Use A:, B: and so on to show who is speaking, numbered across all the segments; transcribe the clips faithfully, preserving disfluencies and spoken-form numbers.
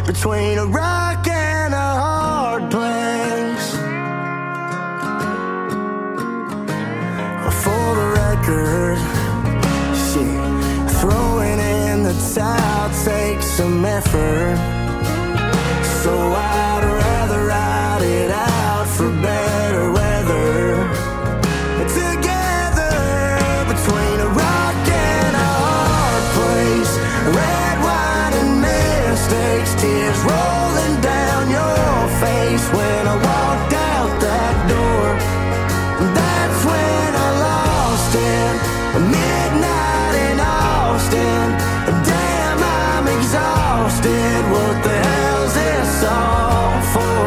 A: between a rock and a hard place. For the record, shit, throwing in the towel takes some effort. So I'd rather ride it out for better weather. Together between a rock and a hard place. Red wine and mistakes, tears rolling down your face. When I walked out that door, that's when I lost it. Midnight in Austin, damn, I'm exhausted. What the hell's this all for?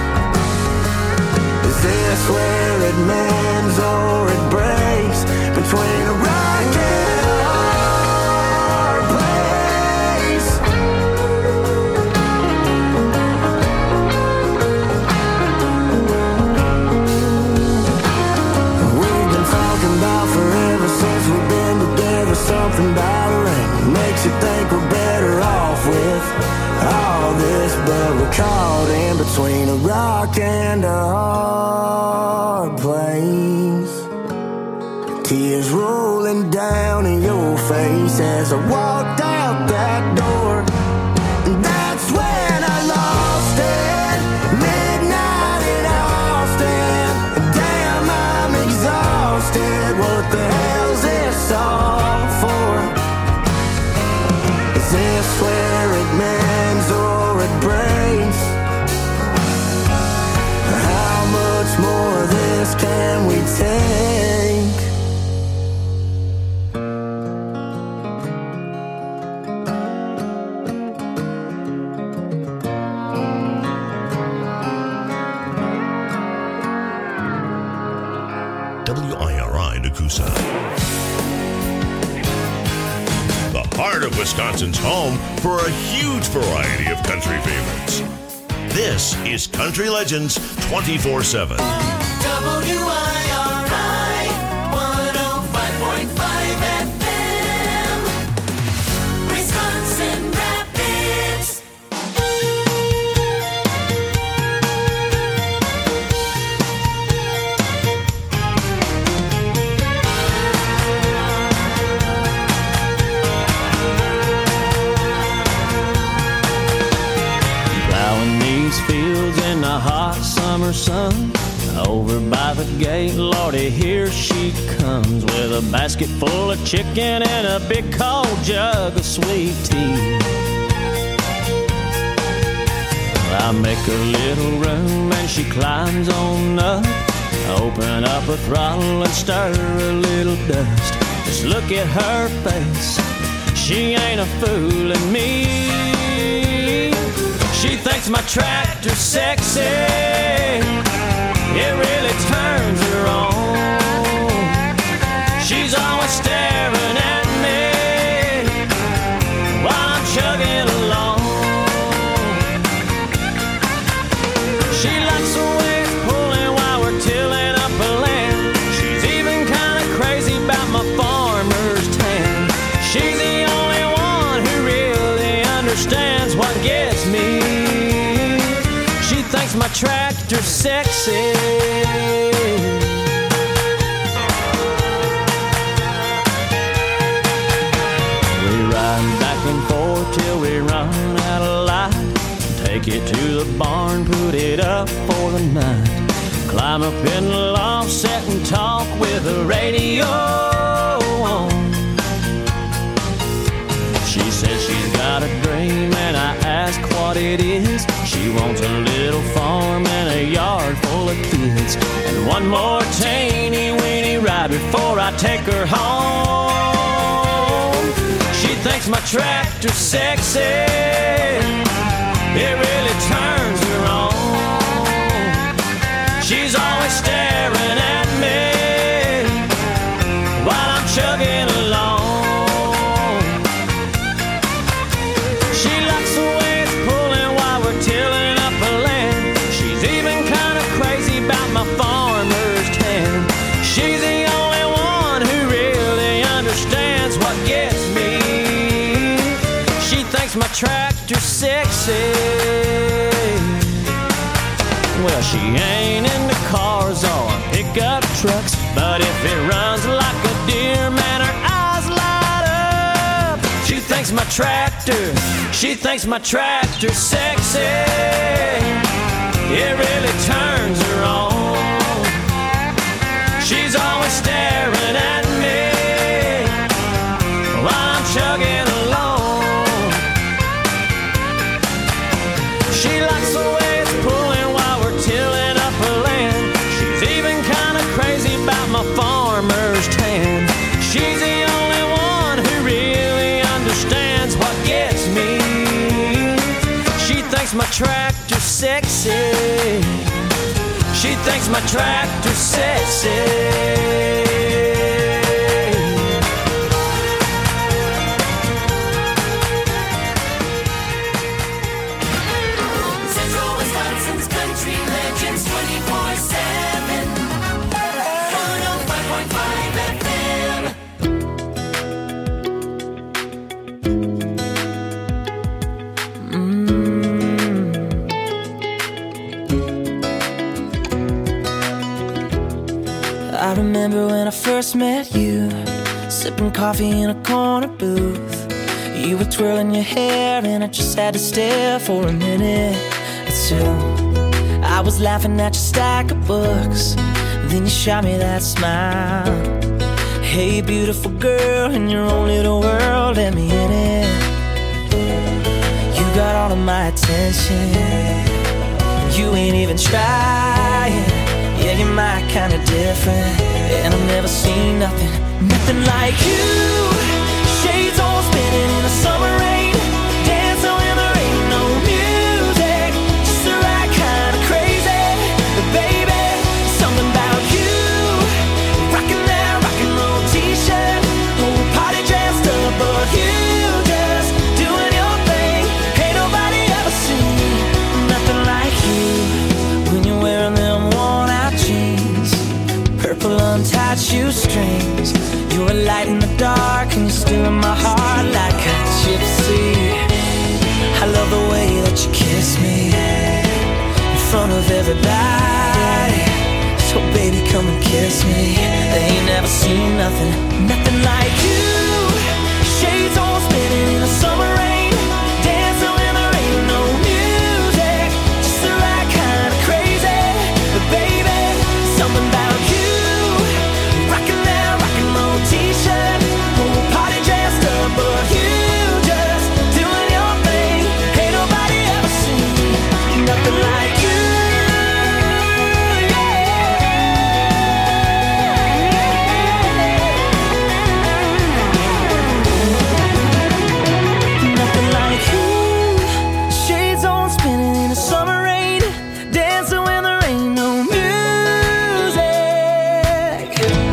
A: Is this where it mends or it breaks? Between a rock and a hard place. We've been talking about forever since we've been together. Something about rain makes you think we're better off with all this, but we're caught in between a rock and a hard place. Tears rolling down in your face as I walked out that door. That's when I lost it. Midnight in Austin, damn, I'm exhausted. What the hell's this all for? Is this where it mends or it breaks? How much more of this can we take?
B: W I R I Nakusa. The heart of Wisconsin's home for a huge variety of country favorites. This is Country Legends twenty-four seven.
C: W I R I one oh five point five F M, Wisconsin Rapids.
D: Plowing these fields in the hot summer sun. Over by the gate, Lordy, here she comes with a basket full of chicken and a big cold jug of sweet tea. I make a little room and she climbs on up. Open up a throttle and stir a little dust. Just look at her face, she ain't a fooling me. She thinks my tractor's sexy, it really turns her on. She's always staring at me while I'm chugging along. She likes the way it's pulling while we're tilling up a land. She's even kind of crazy about my farmer's tan. She's the only one who really understands what gets me. She thinks my tractor's sexy. We ride back and forth till we run out of light. Take it to the barn, put it up for the night. Climb up in the loft, sit and talk with the radio on. She says she's got a dream and I ask what it is. She wants a little farm and a yard full of kids, and one more teeny weeny ride before I take her home. She thinks my tractor's sexy, it really turns her on. She's always staring at me while I'm chugging along. She likes the way it's pulling while we're tilling up a land. She's even kind of crazy about my farmer's tan. She's the only one who really understands what gets me. She thinks my track tractor sexy. Well, she ain't into cars or pickup trucks, but if it runs like a deer, man, her eyes light up. She thinks my tractor, she thinks my tractor sexy. It really turns her on. She's always staring at me while I'm chugging along. She likes the way it's pulling while we're tilling up her land. She's even kind of crazy about my farmer's tan. She's the only one who really understands what gets me. She thinks my tractor sexy. She thinks my tractor sexy.
E: I remember when I first met you, sipping coffee in a corner booth. You were twirling your hair and I just had to stare for a minute or two. I was laughing at your stack of books, then you shot me that smile. Hey beautiful girl, in your own little world, let me in it. You got all of my attention, you ain't even trying. Yeah, you're my kind of different, and I've never seen nothing, nothing like you. Shades all spinning in the summer rain, dancing when there ain't no music, just the right kind of crazy. But baby, something about you, rocking that rock and roll t-shirt, whole party dressed up, but you just doing your thing. Ain't nobody ever seen nothing like you when you're wearing them worn-out jeans, purple untied shoestrings. You're a light in the dark and you're still in my heart like a gypsy. I love the way that you kiss me in front of everybody. So baby, come and kiss me. They ain't never seen nothing, nothing like you. Shades all spinning in the summer rain, dancing when there ain't no music, just the right kind of crazy. But baby, something about you, rocking that rock and roll t-shirt, whole party dressed up, but you just doing your thing. Ain't nobody ever seen nothing like you. Nothing like you. Shades on spinning in the summer rain, dancing when there ain't no music.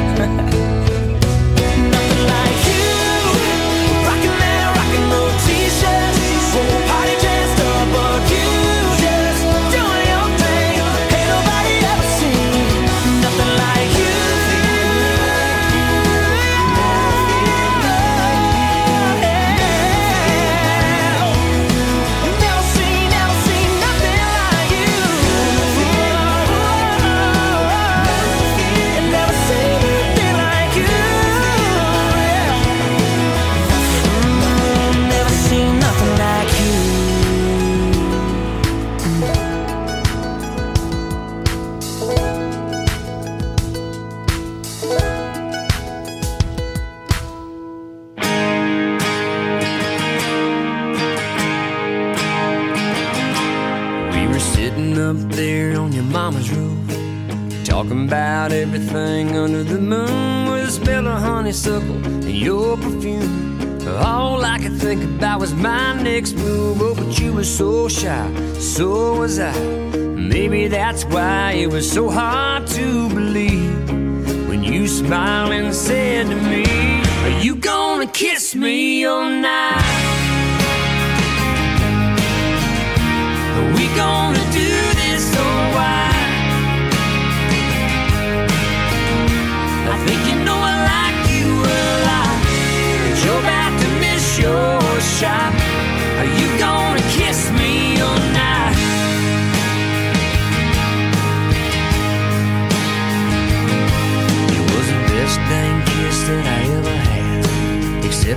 E: Nothing like you, rocking that rock and roll t-shirt, whole party dressed up, but you just doing your thing. Ain't nobody ever seen nothing like you. Never seen, never seen nothing like you. Never seen anything like you. Never seen nothing like you.
F: We were sitting up there on your mama's roof, talking about everything under the moon, with a smell of honeysuckle and your perfume. All I could think about was my next move. Oh, but you were so shy, so was I. Maybe that's why it was so hard to believe when you smiled and said to me, are you gonna kiss me all night? Are we gonna do this or why? I think you know I like you a lot, but you're about to miss your shot. Are you gonna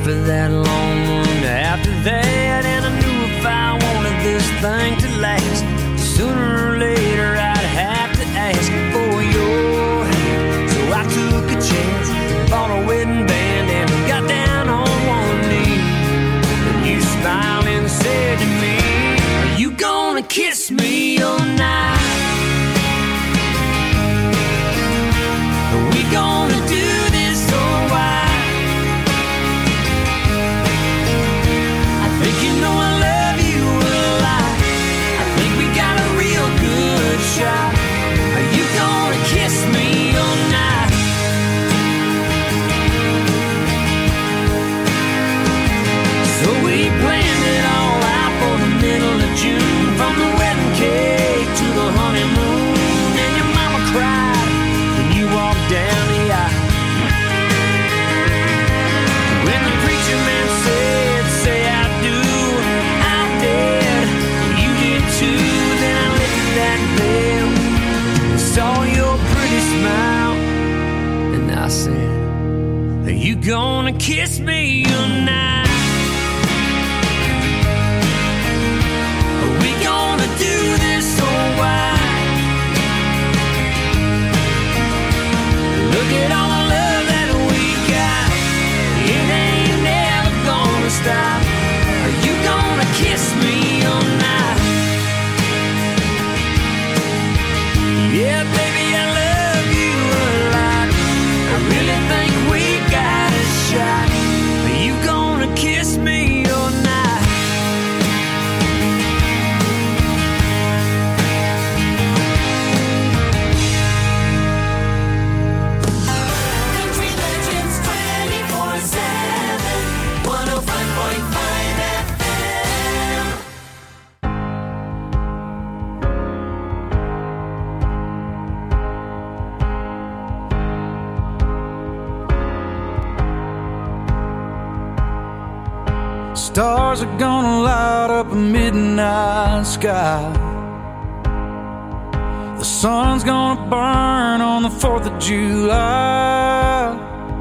F: for that long run after that, and I knew if I wanted this thing to last, sooner or later I'd have to ask for your hand. So I took a chance, bought a wedding band, and got down on one knee. And you smiled and said to me, are you gonna kiss me all night? Are we gonna do this or why? I think you know I love you a lot. I think we got a real good shot. Are you gonna kiss me all night? So we planned it all out for the middle of June, from the wedding cake to the honeymoon. And your mama cried when you walked down the aisle. When the preacher man said, say I do, I did, you did too. Then I lifted that veil and saw your pretty smile, and I said, are you gonna kiss me tonight? Are we gonna do this or why? Look at all the love that we got, it ain't never gonna stop. Are you gonna kiss me all night? Yeah, baby, I love you a lot. I really think we got a shot. Are you gonna kiss me all night?
C: Country Legends twenty-four seven, one oh five point five F M.
G: Stars are gonna light up a midnight sky. The sun's gonna burn on the fourth of July.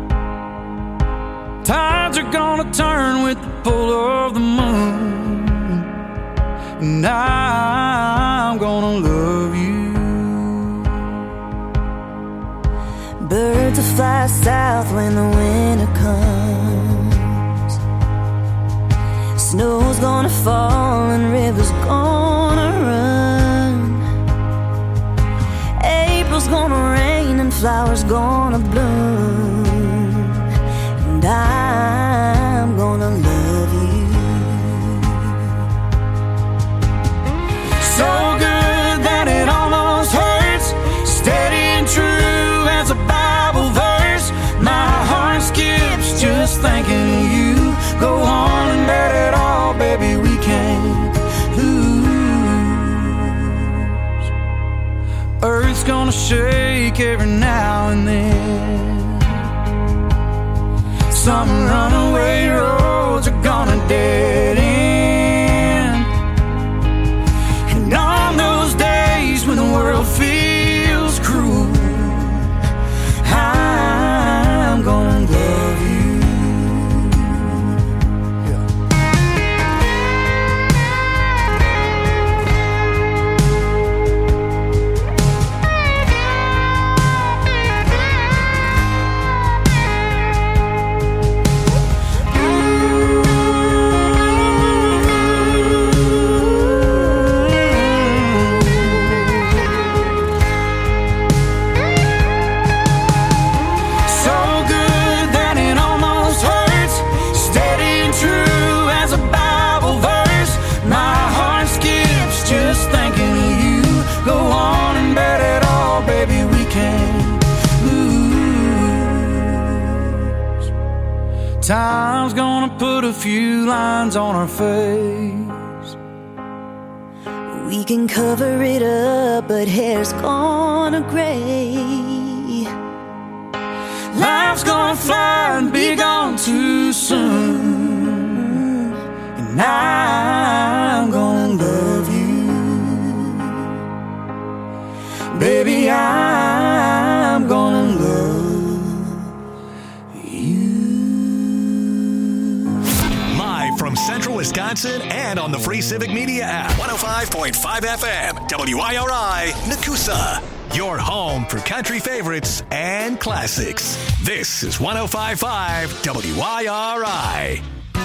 G: Tides are gonna turn with the pull of the moon, and I'm gonna love you.
E: Birds will fly south when the winter comes. Snow's gonna fall and rivers gonna run. April's gonna rain and flowers gonna bloom, and I'm gonna love you.
G: So good that it almost hurts, steady and true as a Bible verse. My heart skips just thinking of you. Go on and let it all, baby, we can't lose. Earth's gonna shake every now and then. Some runaway roads are gonna dead end. And on those days when the world feels cruel, I'm gonna love you. Time's gonna put a few lines on our face.
E: We can cover it up, but hair's gonna gray.
G: Life's gonna fly and be gone too soon, and I'm gonna love you. Baby, I'm gonna love you.
H: Wisconsin, and on the free Civic Media app. one oh five point five F M, W I R I, Nakusa. Your home for country favorites and classics. This is one oh five point five W I R I.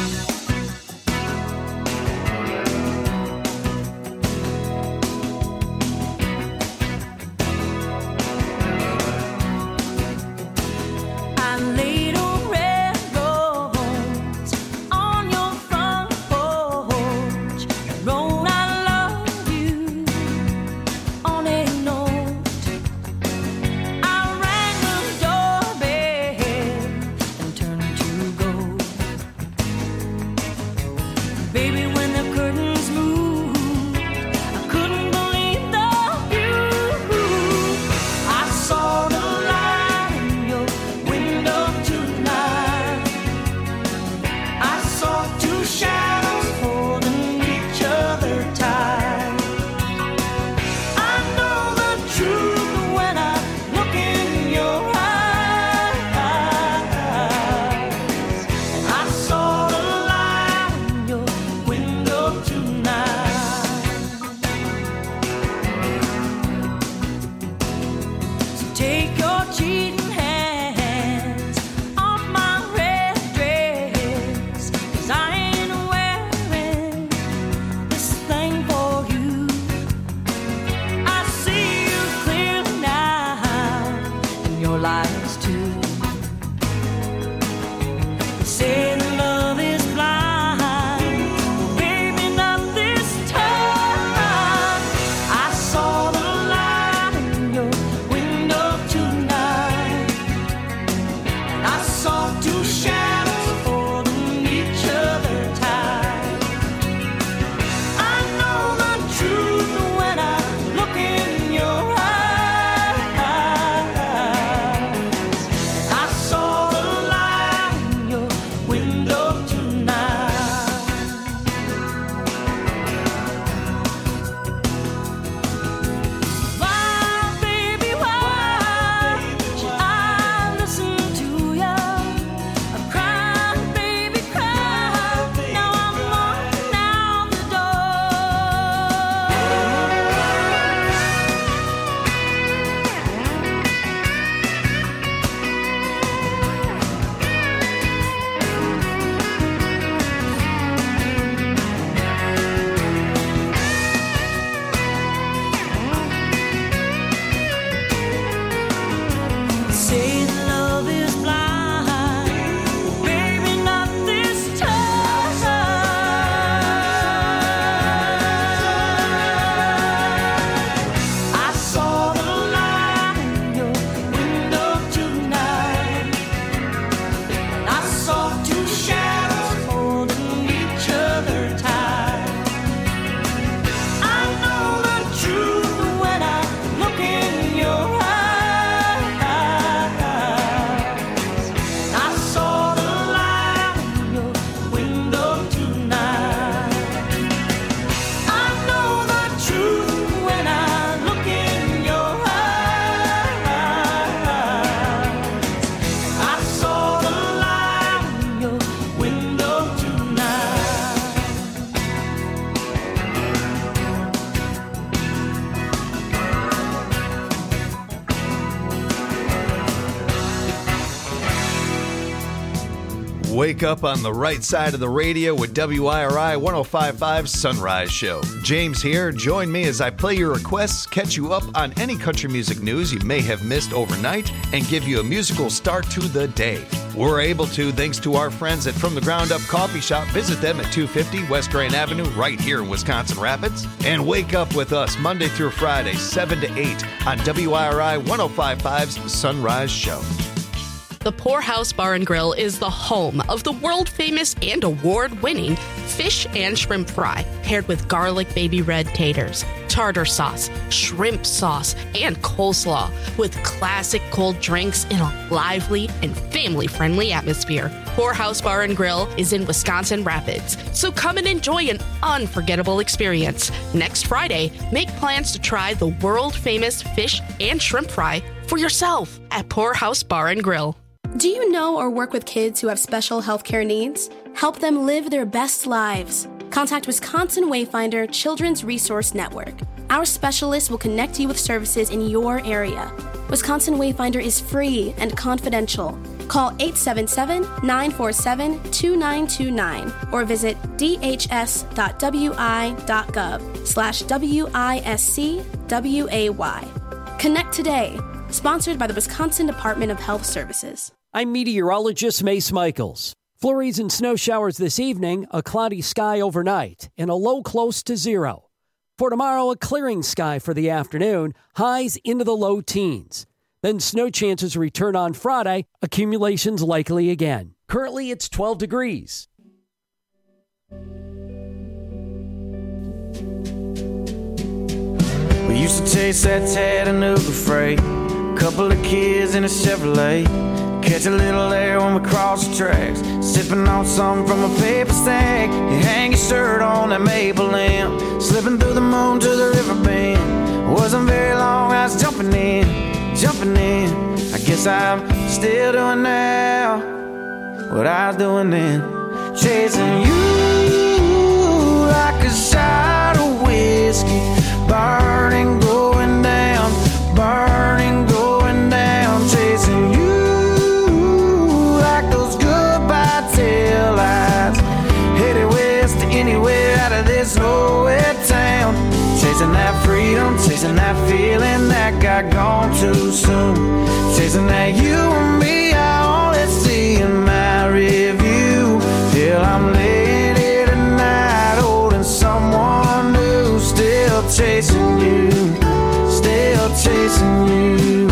I: Wake up on the right side of the radio with W I R I one oh five point five Sunrise Show. James here. Join me as I play your requests, catch you up on any country music news you may have missed overnight, and give you a musical start to the day. We're able to thanks to our friends at From the Ground Up Coffee Shop. Visit them at two fifty West Grand Avenue right here in Wisconsin Rapids. And wake up with us Monday through Friday, seven to eight on W I R I one oh five point five's Sunrise Show.
J: The Poorhouse Bar and Grill is the home of the world-famous and award-winning fish and shrimp fry, paired with garlic baby red taters, tartar sauce, shrimp sauce, and coleslaw, with classic cold drinks in a lively and family-friendly atmosphere. Poorhouse Bar and Grill is in Wisconsin Rapids, so come and enjoy an unforgettable experience. Next Friday, make plans to try the world-famous fish and shrimp fry for yourself at Poorhouse Bar and Grill.
K: Do you know or work with kids who have special healthcare needs? Help them live their best lives. contact Wisconsin Wayfinder Children's Resource Network. Our specialists will connect you with services in your area. Wisconsin Wayfinder is free and confidential. Call eight seven seven, nine four seven, two nine two nine or visit dhs.wi.gov slash W-I-S-C-W-A-Y. Connect today. Sponsored by the Wisconsin Department of Health Services.
L: I'm meteorologist Mace Michaels. Flurries and snow showers this evening, a cloudy sky overnight, and a low close to zero. For tomorrow, a clearing sky for the afternoon, highs into the low teens. Then snow chances return on Friday, accumulations likely again. Currently, it's twelve degrees.
G: We used to chase that Chattanooga freight, couple of kids in a Chevrolet, catch a little air when we cross the tracks, sipping on something from a paper stack. You hang your shirt on that maple limb, slipping through the moon to the river bend. Wasn't very long, I was jumping in, jumping in. I guess I'm still doing now what I was doing then, chasing you like a shot of whiskey, burning, going down, burning, going down, chasing you like those goodbye taillights, headed west to anywhere out of this nowhere town, chasing that freedom, chasing that feeling that got gone too soon, chasing that you and me I only see in my review, till I'm laying here tonight holding someone new, still chasing you, still chasing you.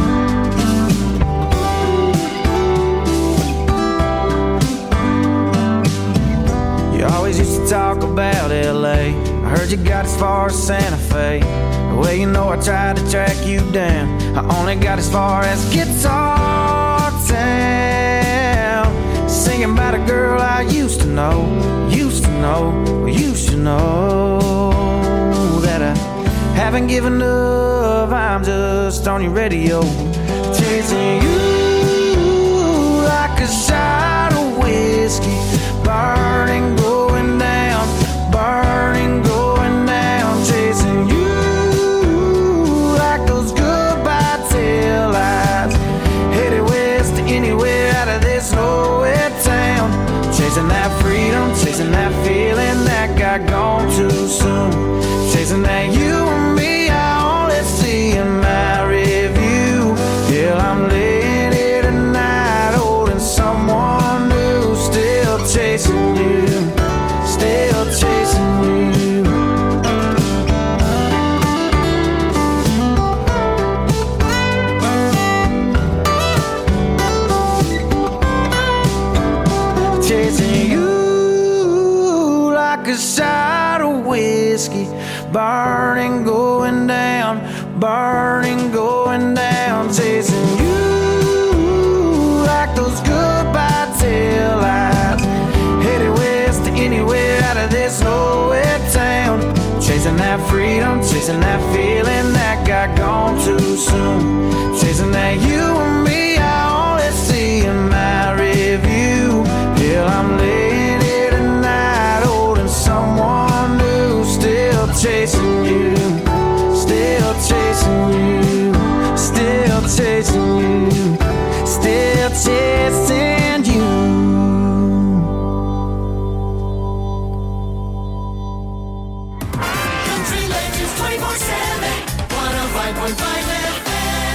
G: You always used to talk about L A, I heard you got as far as Santa Fe. Well, you know I tried to track you down, I only got as far as Guitar Town, singing about a girl I used to know, used to know, used to know, that I haven't given up, I'm just on your radio, chasing you like a shot of whiskey, burning, going down, burning, going down, chasing you like those goodbye taillights, headed west to anywhere out of this nowhere town, chasing that freedom, chasing that feeling that got gone too soon, chasing that you and me I only see in my review, till I'm laying here tonight holding someone new, still chasing you, still chasing you. Chasing you like a shot of whiskey, burning, going down, burning, going down, chasing you like those goodbye taillights, headed west to anywhere out of this nowhere town, chasing that freedom, chasing that feeling that got gone too soon, chasing that you and me I only see in my review, till I'm laying here tonight holding someone new, still chasing you, still chasing you, still chasing you, still chasing you.
C: Country Legends twenty-four seven, one oh five point five F M.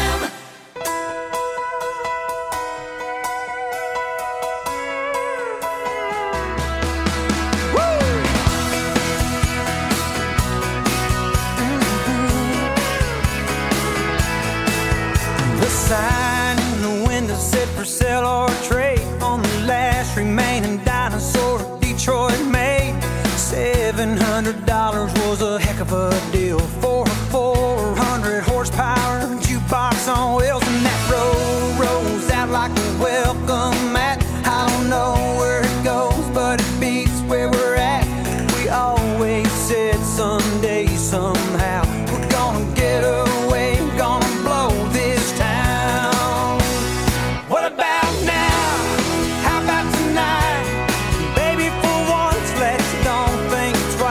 G: The sign in the window said for sale or trade on the last remaining dinosaur Detroit made. Seven hundred dollars was a heck of a deal for a four hundred horsepower jukebox on wheels, and that road rolls out like a welcome mat. I don't know where it goes, but it beats where we're at. We always said someday, somehow, we're gonna get away, gonna blow this town. What about now? How about tonight? Baby, for once, let's don't think it's right.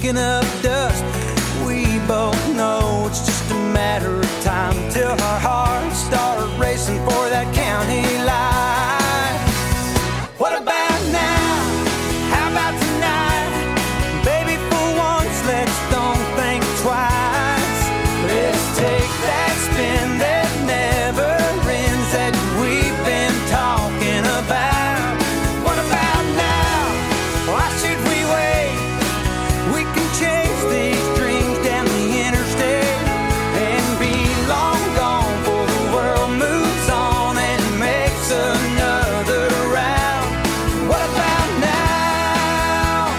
G: kicking up dust. We both know it's just a matter of time till our hearts start racing for that county line. What about now? How about tonight? Baby, for once, let's don't think twice. Let's take that spin that never ends that we've been talking about. What about now? Why should we wait? We can chase these dreams down the interstate and be long gone before the world moves on and makes another round. What about now?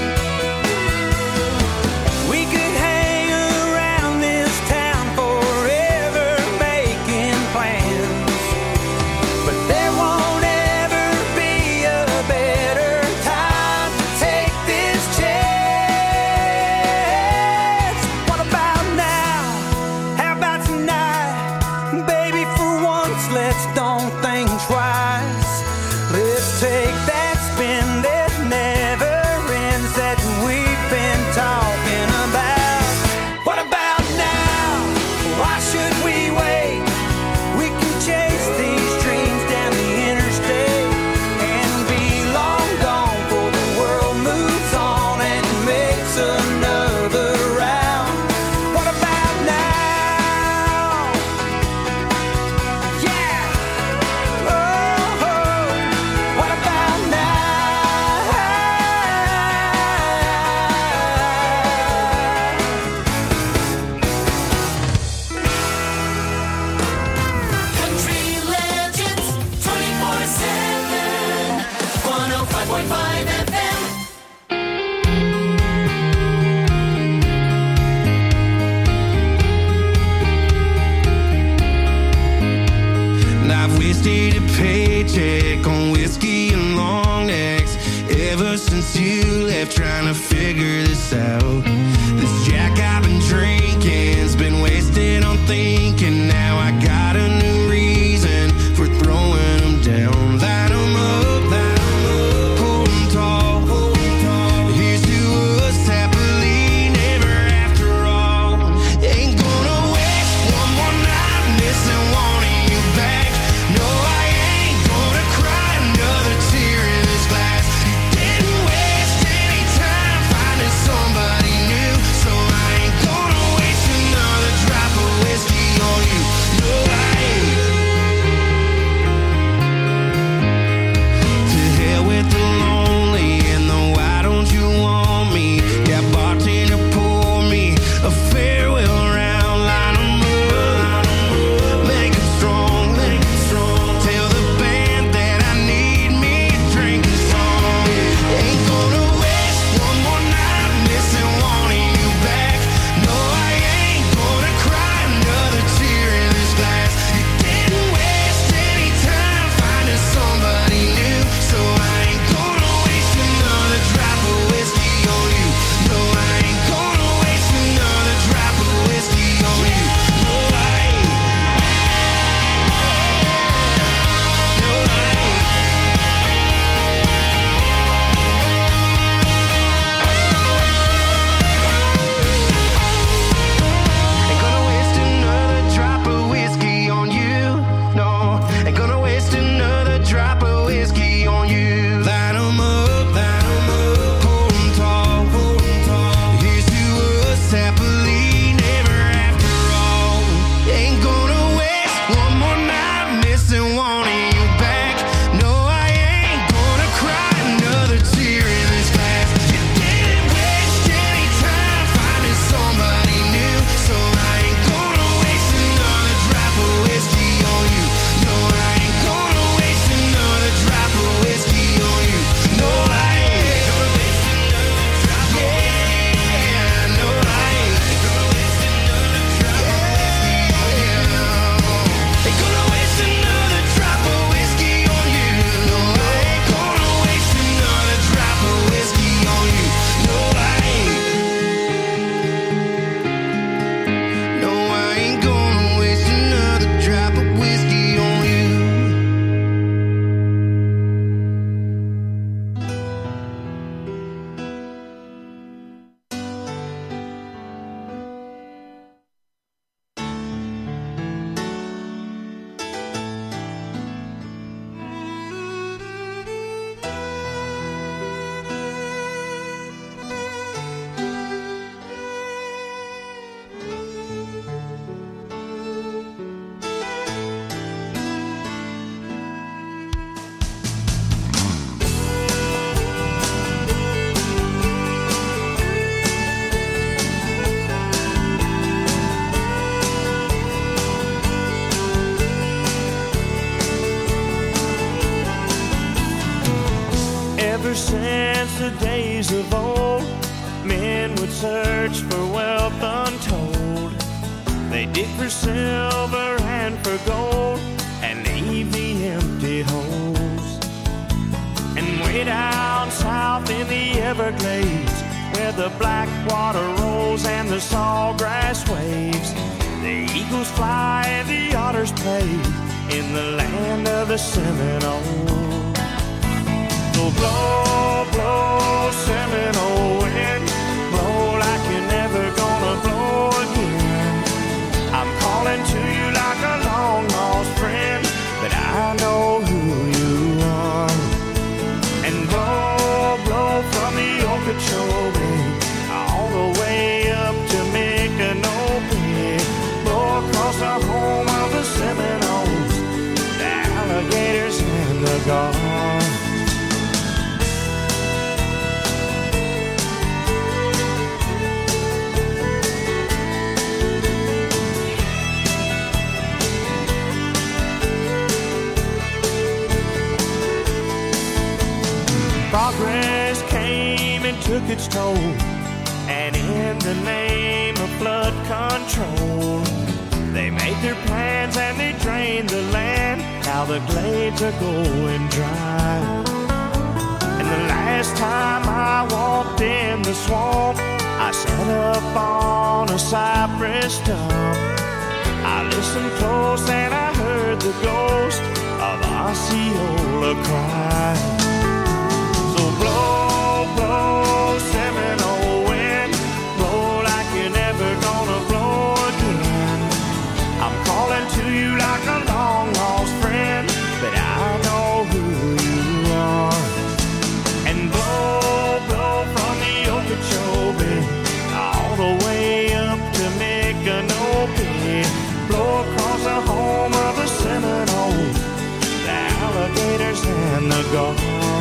G: We could hang around this town forever making plans, but there won't ever be a better time to take this chance. What about now? How about tonight? Baby, for once, let's don't think twice. Let's take that spin that never ends that we've been talking about. What about now? Why should we wait? We can chase these dreams down the interstate and be long gone before the world moves on and makes another round. What about now? Yeah. Oh, oh. What about now?
C: Country Legends twenty-four seven, one oh five point five F M.
M: And I've wasted a paycheck on whiskey and long necks ever since you left, trying to figure this out. This Jack I've been drinking's been wasted on thinking. Now I got a new reason for throwing them down. Light 'em up, light 'em up, hold 'em tall, hold 'em tall. Here's to us happily never after all. Ain't gonna waste one more night missing one of you back. No, I ain't gonna cry another tear in this glass. Didn't waste any time finding somebody new, so I ain't gonna waste another drop of whiskey on you.
N: the days of old, men would search for wealth untold. They dig for silver and for gold and leave the empty holes. And way down south in the Everglades, where the black water rolls and the sawgrass waves, the eagles fly and the otters play in the land of the Seminole. So blow, blow, Seminole wind, blow like you're never gonna blow again. I'm calling to you like a long lost friend, but I know who you are. And blow, blow from the Okeechobee all the way up to Micanopy, blow across the home of the Seminoles, the alligators and the gulls. Progress came and took its toll, and in the name of flood control, they made their plans and they drained the land. Now the glades are going dry. And the last time I walked in the swamp, I sat up on a cypress stump. I listened close and I heard the ghost of Osceola cry. Blow, blow, Seminole wind, blow like you're never gonna blow again. I'm calling to you like a long lost friend, but I know who you are. And blow, blow from the Okeechobee all the way up to Micanopy, blow across the home of the Seminoles, the alligators and the gulls.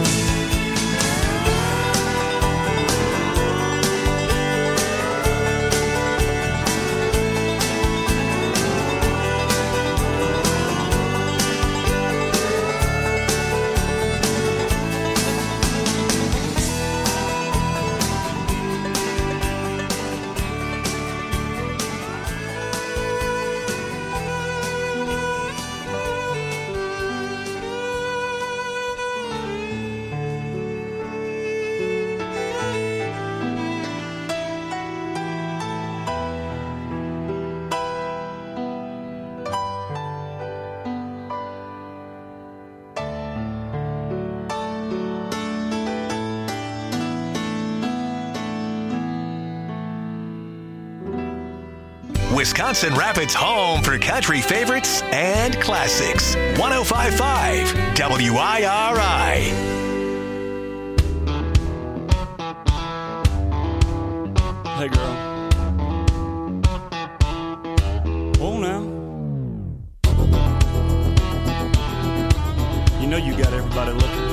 H: Wisconsin Rapids' home for country favorites and classics. one oh five point five W I R I.
O: Hey, girl. Oh, now. You know you got everybody looking.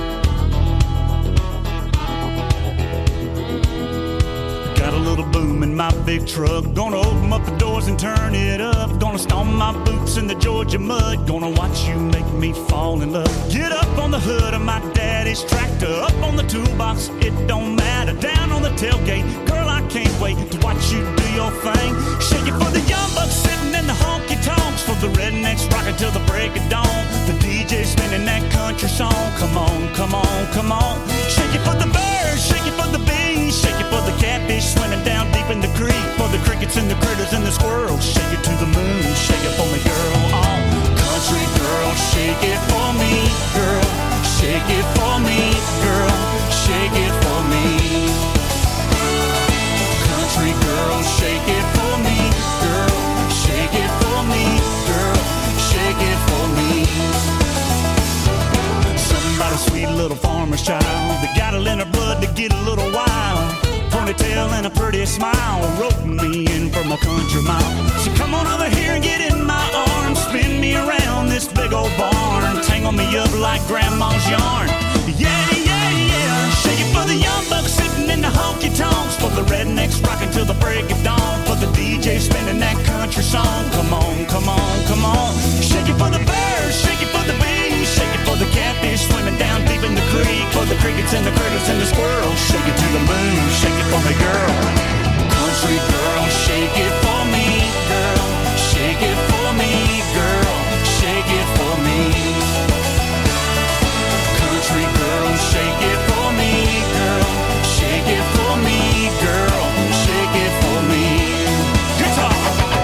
O: Got a little boom in my big truck. Gonna open up the doors and turn it up. Gonna stomp my boots in the Georgia mud. Gonna watch you make me fall in love. Get up on the hood of my daddy's tractor. Up on the toolbox, it don't matter. Down on the tailgate, girl, I can't wait to watch you do your thing. Shake it for the young bucks sitting in the honky tonks. For the rednecks rocking till the break of dawn. The D J spinning that country song. Come on, come on, come on. Shake it for the birds, shake it for the bees. Shake it for the catfish swimming down deep in the creek. For the crickets and the critters and the squirrels. Shake it to the moon, shake it for me, girl. Oh, country girl, shake it for me, girl. Shake it for me, girl. Shake it for me. Country girl, shake it for me, girl. Shake it for me, girl. Shake it for me. Somebody sweet little farmer's child that got it in her blood to get a little wild. Ponytail and a pretty smile, roping me in from a country mile. So come on over here and get in my arms, spin me around this big old barn, tangle me up like grandma's yarn. Yeah, yeah, yeah. Shake it for the young bucks sitting in the honky tonks, for the rednecks rocking till the break of dawn, for the D J spinning that country song. Come on, come on, come on. Shake it for the birds, shake it for the bees, shake it for the catfish swimming down deep in the creek, for the crickets and the critters and the squirrels. Shake shake it to the moon, shake it for me, girl. Country girl, shake it for me, girl. Shake it for me, girl. Shake it for me. Country girl, shake it for me, girl. Shake it for me, girl. Shake it for me. Guitar.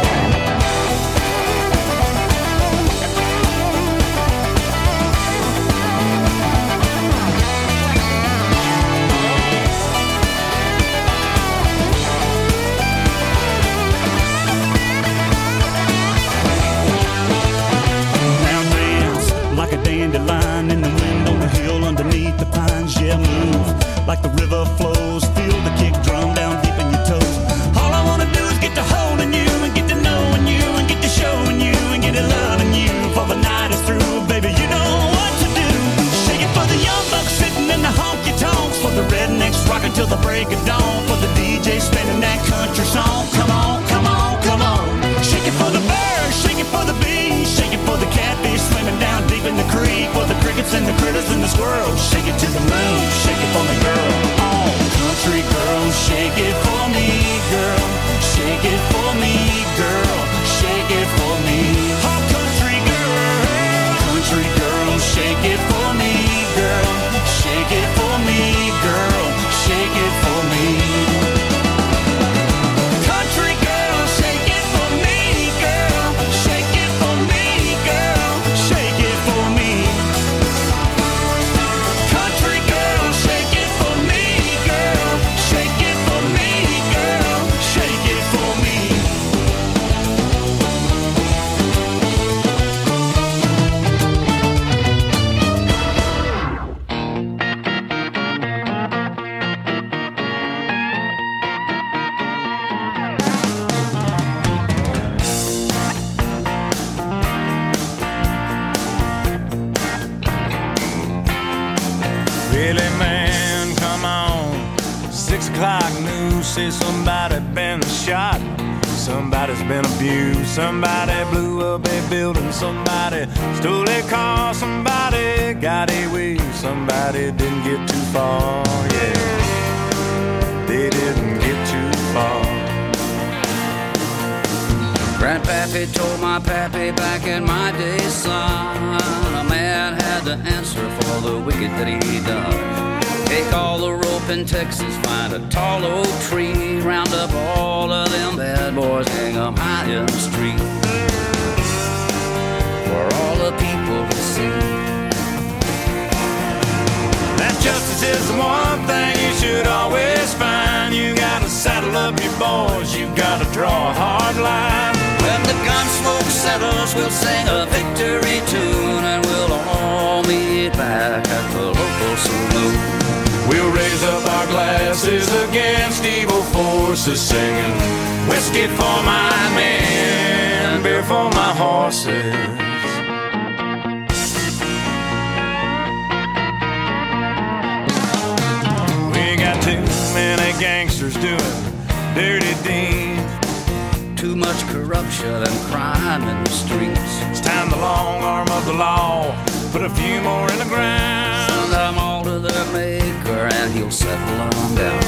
O: Like a dandelion in the wind on the hill underneath the pines. Yeah, move like the river flows. Feel the kick drum down deep in your toes. All I wanna do is get to holding you and get to knowing you and get to showing you and get to loving you. For the night is through, baby, you know what to do. Shake it for the young bucks sitting in the honky tonks. For the rednecks rocking till the break of dawn. For the D J spinning that country song. Come on, come on, come on. Shake it for the birds, shake it for the bees, shake it for the catfish swimming down deep in the creek. For the crickets and the critters and the squirrels. Shake it to the moon, shake it for me, girl. Oh, country girl, shake it for me, girl. Shake it for me, girl. Shake it for me. Oh, country girl, country girl, shake it for me, girl. Shake it for me, girl. Shake it for me. Country girl, shake it for me, girl. Shake it for me, girl. Shake it for me. Country girl, shake it for me, girl. Shake it for me, girl. Shake it for me.
N: Really, man, come on. Six o'clock news says somebody been shot. Somebody's been abused. Somebody blew up a building. Somebody stole a car. Somebody got away. Somebody didn't get too far. Yeah, they didn't get too far.
F: Grandpappy told my pappy back in my day, son, a man had to answer for the wicked that he done. Take all the rope in Texas, find a tall oak tree, round up all of them bad boys, hang them high in the street, for all the people to see.
N: That justice is the one thing you should always find. You gotta saddle up your boys, you gotta draw a hard line.
F: When the gun smoke settles, we'll sing a victory tune, and we'll all meet back at the local saloon.
N: We'll raise up our glasses against evil forces, singing whiskey for my men, beer for my horses. We got too many gangsters doing dirty deeds.
F: Too much corruption and crime in the streets.
N: It's time the long arm of the law put a few more in the ground.
F: Send them all to their maker and he'll settle them down.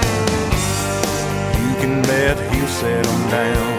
N: You can bet he'll settle them down.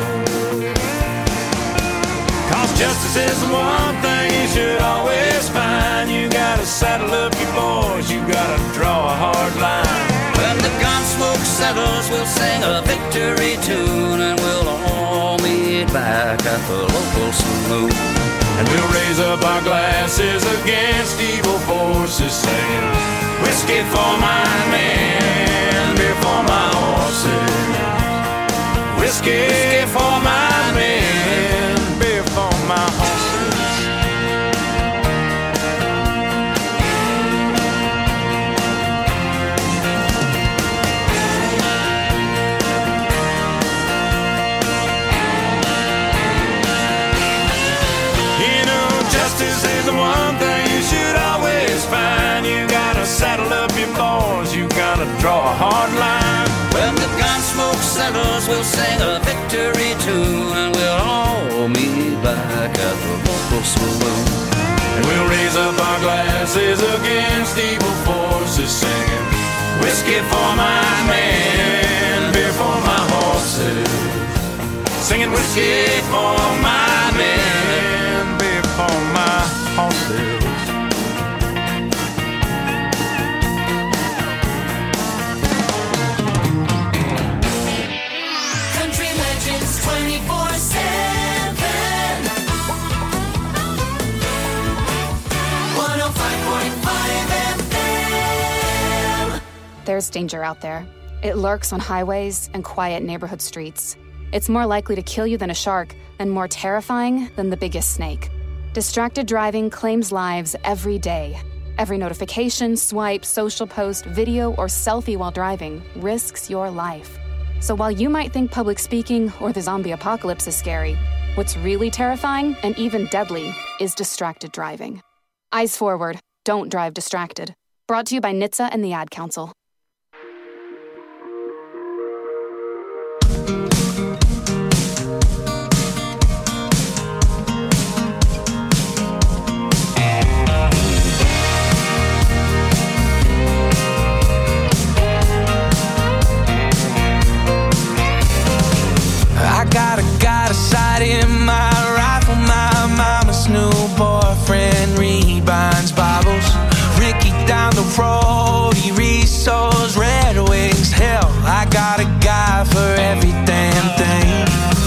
N: Cause justice is the one thing you should always find. You gotta saddle up your boys, you gotta draw a hard line.
F: When the gun smoke settles, we'll sing a victory tune, and we'll all meet back at the local saloon.
N: And we'll raise up our glasses against evil forces, singing whiskey for my men, beer for my horses. Whiskey for my men, beer for my horses. Justice is the one thing you should always find. You gotta saddle up your boys, you gotta draw a hard line.
F: When the gun smoke settles, we'll sing a victory tune, and we'll all meet back at the local saloon.
N: And we'll raise up our glasses against evil forces, singing
G: Whiskey for my men, beer for my horses. Singing whiskey for my men, beer for my horses.
C: Country Legends twenty-four seven. one oh five point five F M.
P: There's danger out there. It lurks on highways and quiet neighborhood streets. It's more likely to kill you than a shark, and more terrifying than the biggest snake. Distracted driving claims lives every day. Every notification, swipe, social post, video, or selfie while driving risks your life. So while you might think public speaking or the zombie apocalypse is scary, what's really terrifying and even deadly is distracted driving. Eyes forward. Don't drive distracted. Brought to you by N H T S A and the Ad Council.
Q: I got a, got a sight in my rifle. My mama's new boyfriend rebinds Bibles. Ricky down the road, he reads those Red Wings. Hell, I got a guy for every damn thing.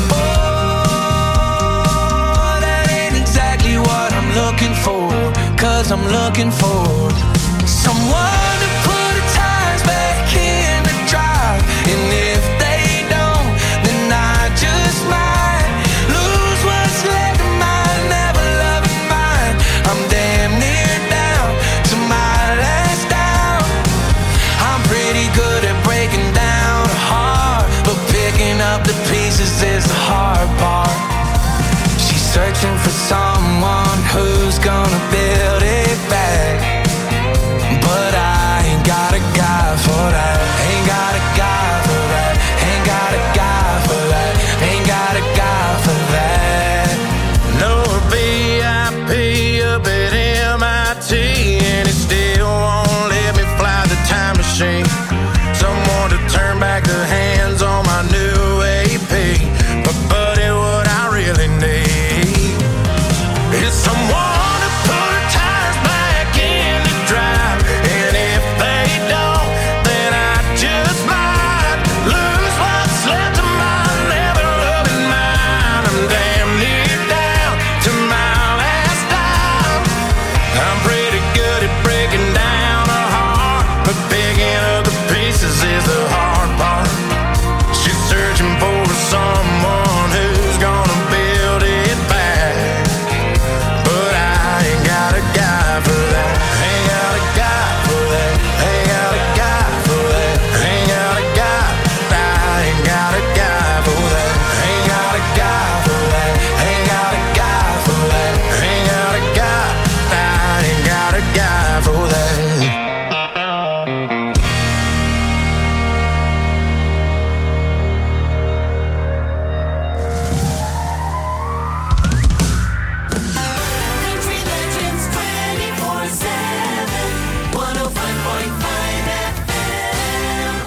Q: Oh, that ain't exactly what I'm looking for. Cause I'm looking for someone to put the tires back in the drive. And if they don't, then I just might lose what's left of my never loving mind. I'm damn near down to my last down. I'm pretty good at breaking down a heart, but picking up the pieces is the hard part. She's searching for someone who's gonna build it back, but I ain't got a guy for that. Ain't got a guy for that. Ain't got a guy for that. Ain't got a guy for that.
G: No V I P up at M I T, and it still won't let me fly the time machine. Someone to turn back the hands on my new A P. But buddy, what I really need is someone to put the tires back in the drive. And if they don't, then I just might lose what's left of my never loving mind. I'm damn near down to my last dime. I'm pretty good at breaking down a heart, but picking up the pieces is the hard part. She's searching for someone who's gonna build it back, but I ain't got a guy for that. Ain't got a guy for that. Ain't got a guy for that. Ain't got a guy. I ain't got a guy for that. Ain't got a guy for that. Ain't got a guy for that. Ain't got a guy. I ain't got a guy for that.
C: Country Legends twenty-four seven. one oh five point five F M.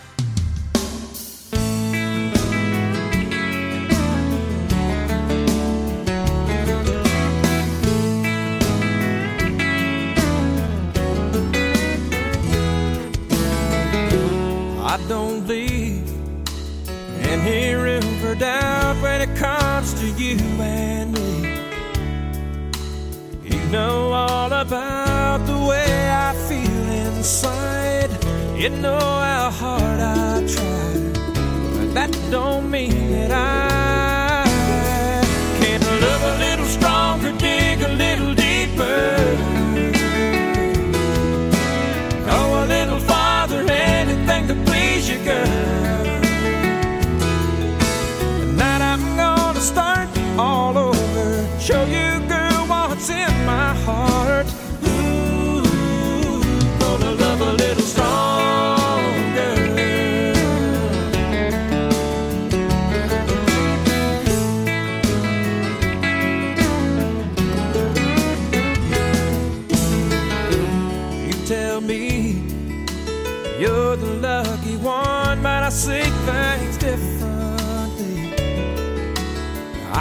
Q: I don't leave any room for doubt when it comes to you and me. You know all about the way I feel inside. You know how hard I try, but that don't mean that I can't love a little stronger, dig a little deeper, go a little farther, anything to please you, girl. Tonight I'm gonna start all over, show you, girl, what's in my heart. Ooh, gonna love a little stronger.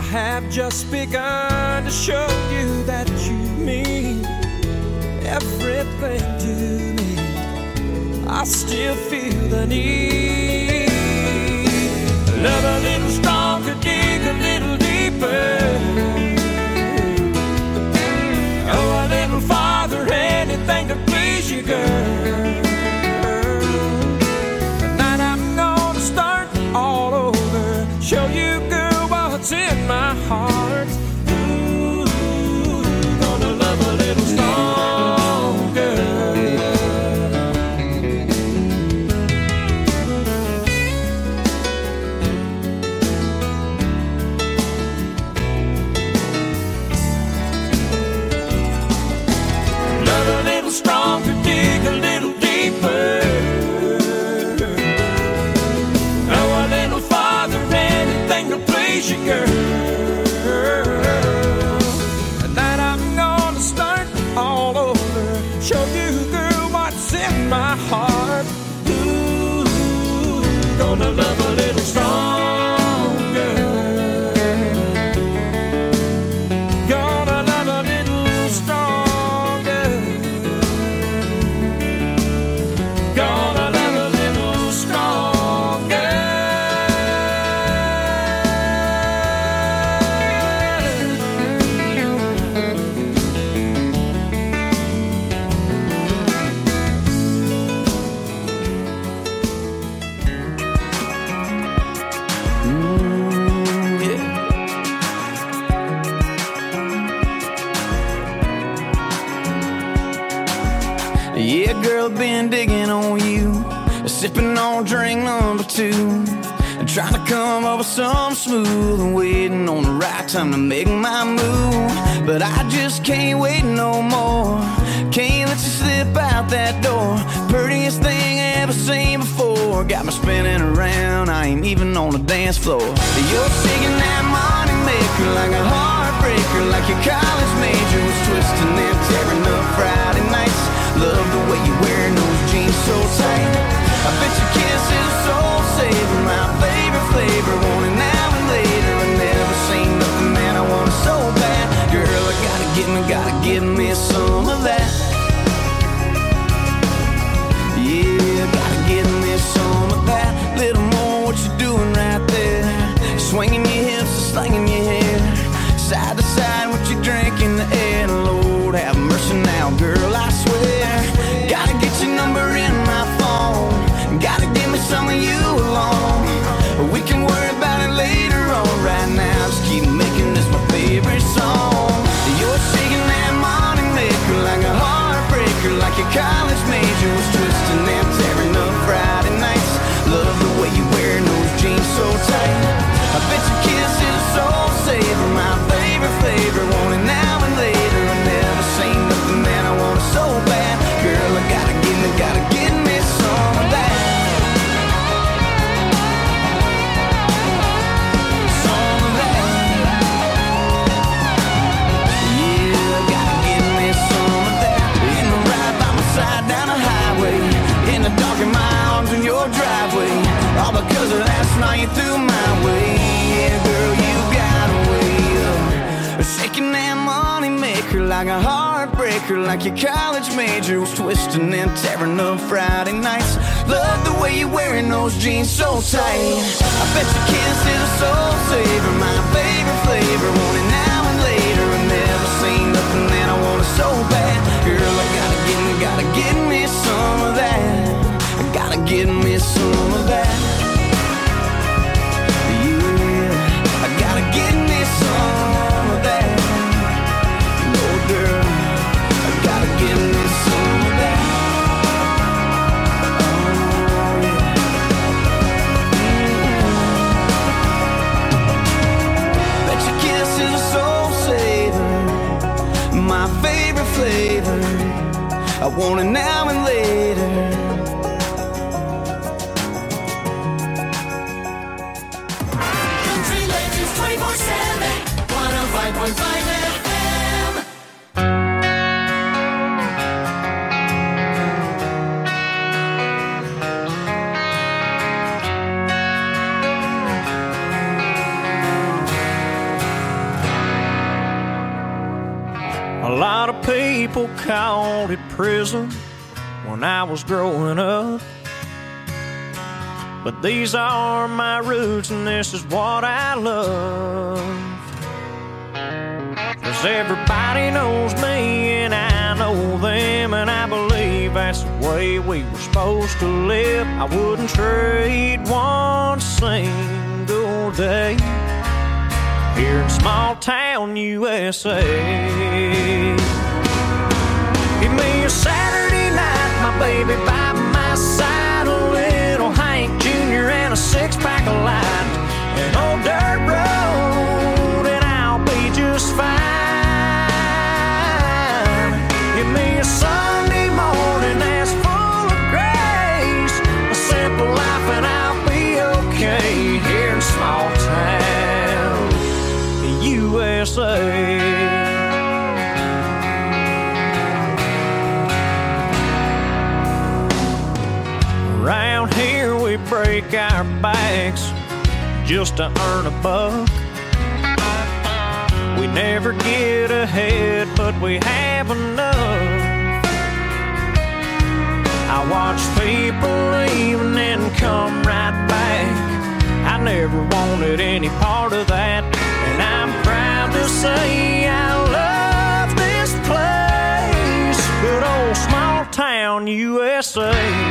D: have just begun to show you that you mean everything to me. I still feel the need. Love a little stronger, dig a little deeper. Oh, a little farther, anything to please you, girl. Tonight I'm gonna start all over, show you, girl, what's in my heart. Ooh, gonna love a little stronger. Love a little stronger, dig a little deeper. Oh, a little farther, anything to please you, girl. Tonight I'm gonna start all over, show you, girl, what's in my heart. Ooh, gonna love a little stronger. Gonna love a little stronger. Gonna love a little stronger. Mm, yeah. Yeah, girl, been digging on you, sipping on drink number two, trying to come up with some smooth and waiting on the right time to make my move. But I just can't wait no more. Can't let you slip out that door. Prettiest thing I ever seen before. Got me spinning around, I ain't even on the dance floor. You're shaking that money maker like a heartbreaker, like your college major was twisting and tearing up Friday nights. Love the way you're wearing those jeans so tight. I bet your kiss is a soul saver, my favorite flavor. Want it now and later. I never seen nothing that I want so bad. Girl, I gotta give me, gotta give me some of that. Yeah, gotta give me some of that. Little more what you doing right there. Swinging your hips and slinging your hair. Side to side, what you drink in the air. Lord, have mercy now, girl, I swear. Gotta get your number in my phone. Gotta give me some of you alone. We can worry about it later on. Right now, just keep making this my favorite song. You're shaking that money maker like a heartbreaker, like your college major was twisting and tearing up Friday nights. Love the way you wearing those jeans so tight. I bet your kiss is a soul saver, my favorite flavor. Want it now and later. I never seen nothing that I want so bad. Girl, I gotta give me, gotta give me some of that. Some of that. Yeah, gotta give me some of that. In the ride by my side down the highway, in the dark in my arms in your driveway. All because of last night you threw my way. Yeah, girl, you got a way of shaking that money maker like a heartbreaker, like your college major was twisting and tearing up Friday nights. Love the way you're wearing those jeans so tight. I bet your kiss is a soul saver, my favorite flavor. Want it now and later. I never seen nothing that I want so bad. Girl, I gotta give me, gotta give me some of that. I gotta give me some of that. Yeah, I gotta give me some of that. No, girl, I gotta give me some of that. Oh, yeah. Bet your kiss is a soul saver, my favorite flavor. I want it now and later.
C: twenty-four seven, one oh five point five F M.
D: lot of people called it prison when I was growing up. But these are my roots and this is what I love. 'Cause everybody knows me and I know them, and I believe that's the way we were supposed to live. I wouldn't trade one single day here in small town U S A. Give me a Saturday night, my baby by my side, a little Hank Junior and a six-pack of light, an old dirt road, and I'll be just fine. Give me a Sunday morning that's full of grace, a simple life, and I'll be okay here in small town U S A. Around here we break our backs just to earn a buck. We never get ahead, but we have enough. I watch people leave and then come right back. I never wanted any part of that, and I'm proud to say I love this place, good old small town U S A.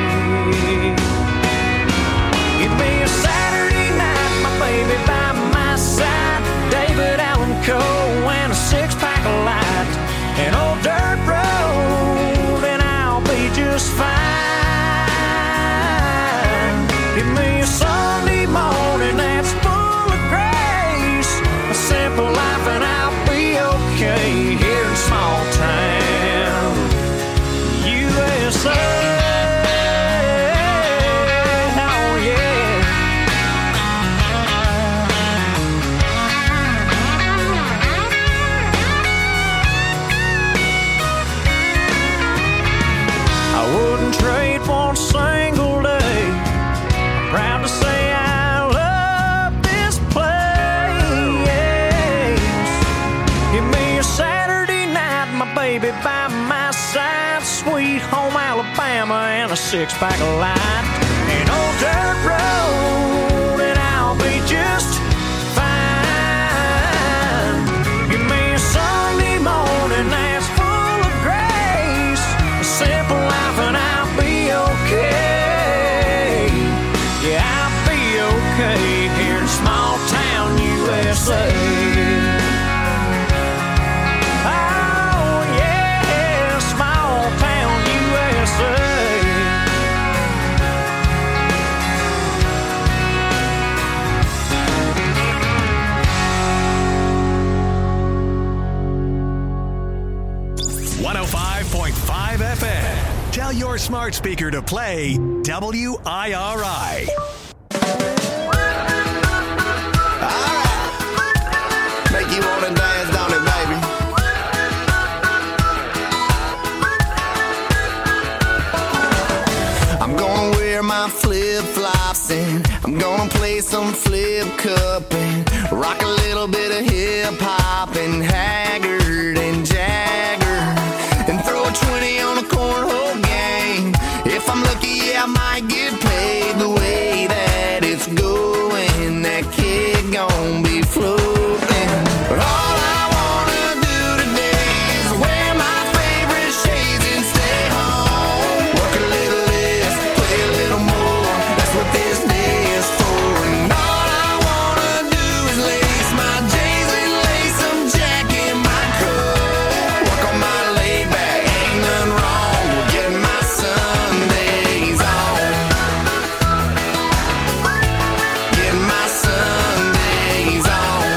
D: Give me a Saturday night, my baby by my side, David Allan Coe and a six-pack of light, an old dirt road, and I'll be just fine. Give me a Sunday morning that's full of grace, a simple life, and I'll be okay here in small town U S A. Trade one single day. I'm proud to say I love this place. Give me a Saturday night, my baby by my side, sweet home Alabama, and a six-pack of light, an old dirt road, and I'll be just fine. Give me a Sunday morning that's full of grace, a simple life, and I'll okay. Yeah, I'll be okay here in small town U S A. Oh yeah, small town U S A.
H: one oh five point five F M. Tell your smart speaker to play W I R I.
A: Alright. Make you wanna dance, don't it, baby? I'm gonna wear my flip-flops and I'm gonna play some flip cup and rock a little bit of hip-hop and Haggard and Jagger and throw a twenty on a cornhole game. If I'm lucky, I might get paid the way that it's going. That kid gon' be floating. But all I wanna do today is wear my favorite shades and stay home. Work a little less, play a little more. That's what this day is for. And all I wanna do is lace my J's and lace some Jack in my coat. Work on my laid back, ain't nothing wrong with getting my Sundays on. Getting my Sundays on.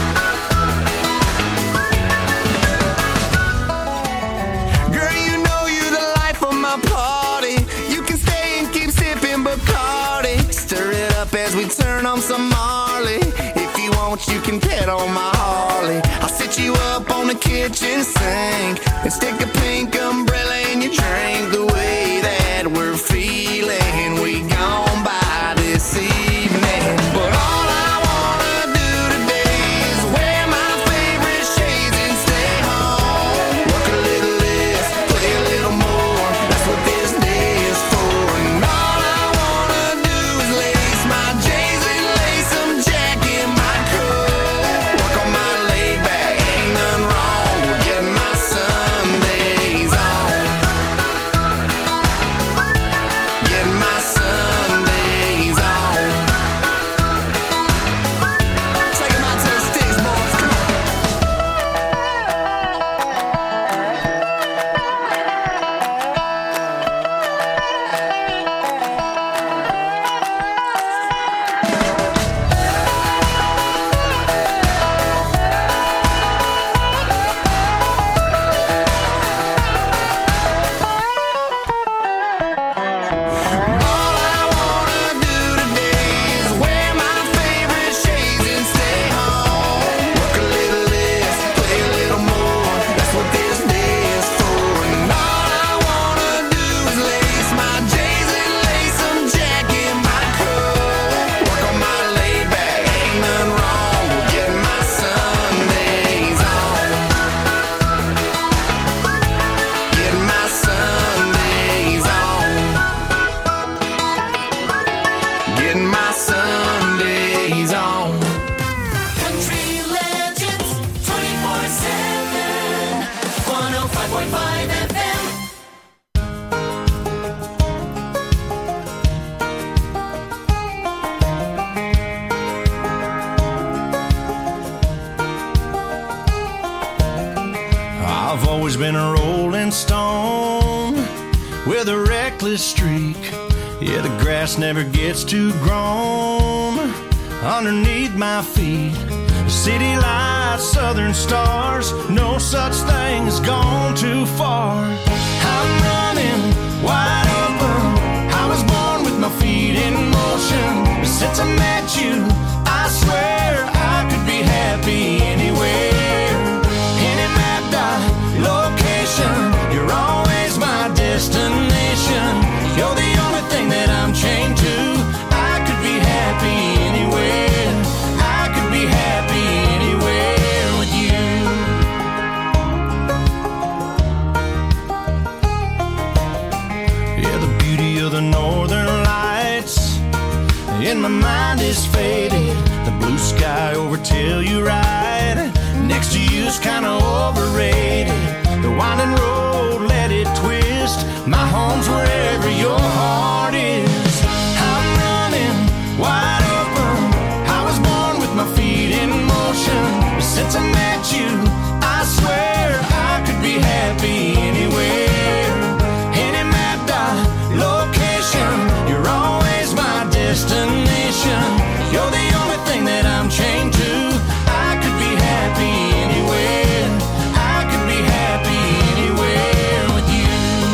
A: Girl, you know you the life of my party. You can stay and keep sipping Bacardi. Stir it up as we turn on some Marley. If you want, you can pet on my Harley. I'll sit you up on the kitchen sink and stick a pink umbrella in your drink. The way that we're feeling, we gone by this evening. But all I wanna do today is wear my favorite shades and stay home. Work a
C: point five F M.
N: I've always been a rolling stone with a reckless streak. Yeah, the grass never gets too grown underneath my feet. City lights, southern stars, no such thing as gone too far. I'm running wide open. I was born with my feet in motion. Since I met you, I swear I could be happy anywhere. Any mapped out location, you're always my destination. You're the only thing that I'm chained to. I could be happy anywhere. I could be happy anywhere with you. Yeah, the beauty of the northern lights in my mind is faded. The blue sky over Telluride next to you's kinda overrated. The winding road, let it twist. My home's wherever your heart is. I'm running wide open. I was born with my feet in motion. Since I met you, I swear I could be happy anywhere. Any mapped out location, you're always my destination. You're the only thing that I'm chained to. I could be happy anywhere. I could be happy anywhere with you.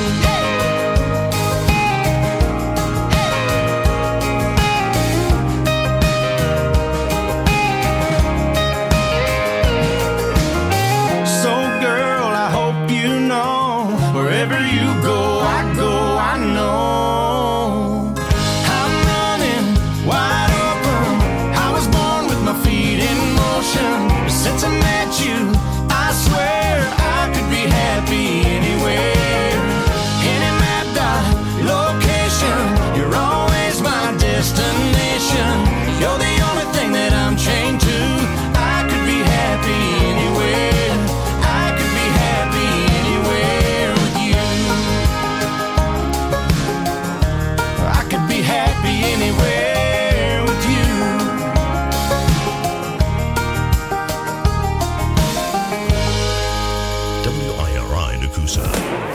N: So girl, I hope you know, wherever you go, I go, I know. I'm running wide open. I was born with my feet in motion. Since I met you, I swear I could be happy anywhere. Any mapped out location, you're always my destination. You're the only thing that I'm chained to. I could be happy anywhere. I could be happy anywhere with you. I could be happy anywhere with you.
B: W I R I Nakusa.